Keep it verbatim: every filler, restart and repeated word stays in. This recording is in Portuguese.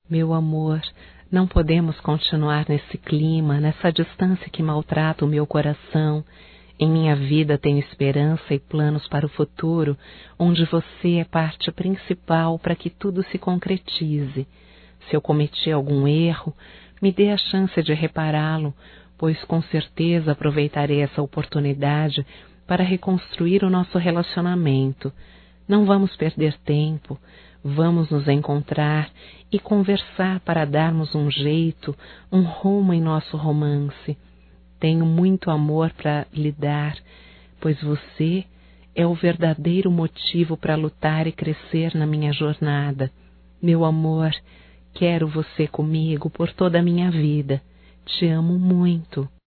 Meu amor, não podemos continuar nesse clima, nessa distância que maltrata o meu coração. Em minha vida tenho esperança e planos para o futuro, onde você é parte principal para que tudo se concretize. Se eu cometi algum erro, me dê a chance de repará-lo, pois com certeza aproveitarei essa oportunidade para reconstruir o nosso relacionamento. Não vamos perder tempo, vamos nos encontrar e conversar para darmos um jeito, um rumo em nosso romance. Tenho muito amor para lhe dar, pois você é o verdadeiro motivo para lutar e crescer na minha jornada. Meu amor, quero você comigo por toda a minha vida. Te amo muito.